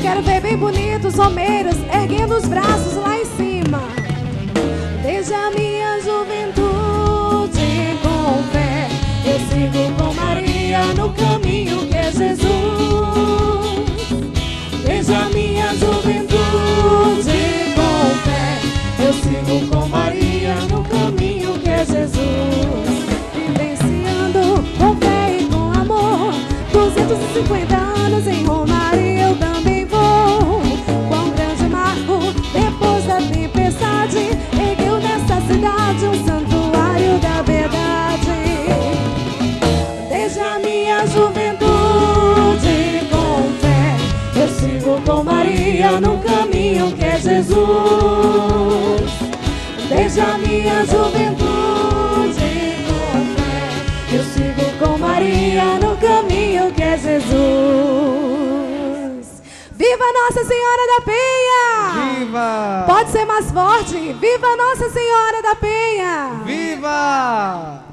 quero ver bem bonitos romeiros erguendo os braços lá em cima. Desde a minha juventude, com fé, eu sigo com Maria no caminho que é Jesus. Desde a minha juventude, com fé, eu sigo com Maria no caminho que é Jesus. Vivenciando com fé e com amor, 250 anos em Romaria eu também vou. Quão grande marco, depois da tempestade, ergueu nessa cidade um santuário da verdade. Desde a minha juventude, com fé, eu sigo com Maria no caminho que é Jesus. Desde a minha juventude, com fé, eu sigo com Maria no caminho que é Jesus. Viva Nossa Senhora da Penha! Viva! Pode ser mais forte. Viva Nossa Senhora da Penha! Viva!